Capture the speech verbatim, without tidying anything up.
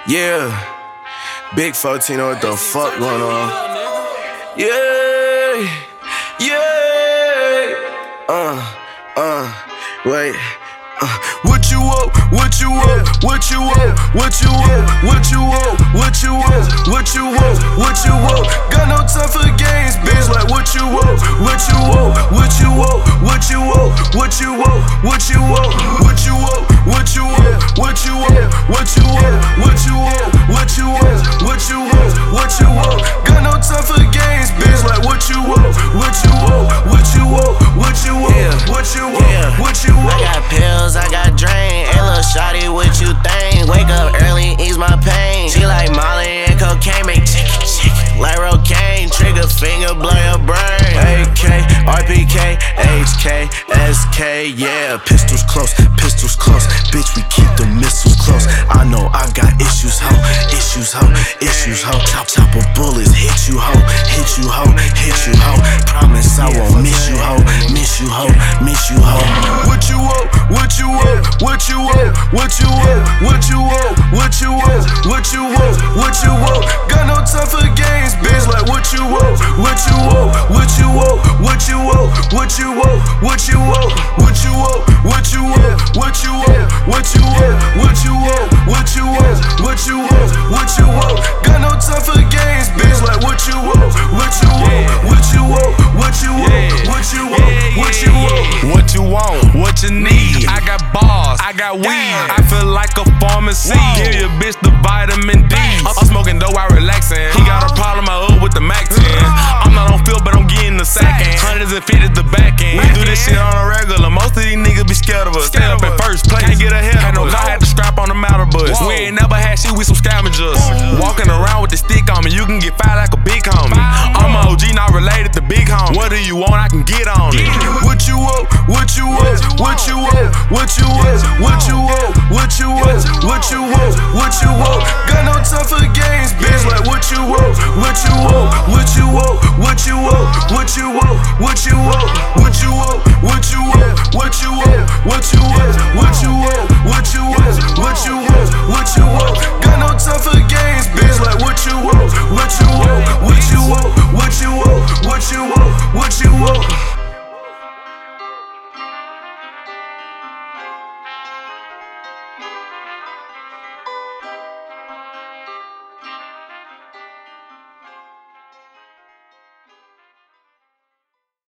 Yeah, Big fourteen, know what the fuck going on? Yeah, yeah, uh, uh, wait. Uh, what you want? What you want? What you want? What you want? What you want? What you want? What you want? What you want? Got no time for games, bitch. Like what you want? What you want? What you want? What you want? What you want? What you want? What you want? What you want? What you want? What you want? What you want? What you want? What you want? What you want? Got no time for games, bitch. Like what you want? What you want? What you want? What you want? What you want? What you want? I got pills, I got drain. Hey, little shawty, what you think? Wake up early, ease my pain. She like Molly and cocaine, make chicken, chicken. Like Rocaine, trigger finger, blow your brain. A K, R P K, H K, S K, yeah. Pistols close, pistols close. Bitch, we keep the missiles close. I know I got issues, ho. Issues, ho. Issues, ho. Chop, chop of bullets, hit you, ho. Hit you, ho. Hit you, ho. Promise I won't miss you, ho. Miss you, ho. Miss you, ho. What you want? What you want? What you want? What you want? What you want? What you want? What you want? What you want? Got no time for games, bitch. Like what you want? What you want? What you want? What you want? What you want? What you want? What you want? What you want? What you want? What you want? What you want? What you want? What you want? What you want? Got no time for games, bitch. Like what you want? What you want? What you want? What you want? What you want? What you want? What you want? What you need? I got bars, I got weed. I feel like a pharmacy. Give your bitch the vitamin D. I'm smoking dope while relaxing. He got a problem, I up with the Mac ten. I'm not on field, but I'm getting the sack end. Hundreds and fifties the back end. We do this shit on a regular. Most of these niggas be scared of us. Stay up in first place. Can't get ahead of us. I had to strap on the matter bus. We ain't never had shit with some scavengers. Walking around with the stick on me, you can get fired like a big homie. I'm a O G, not related to big homie. What do you want? I can get on it. What you want? What you want? What you want? What you want? What you want? What you want? What you want? What you want? Got no time for games, bitch. Like what you want? What you want? What you want? What you want? What you want? What you want? What you want? What you want?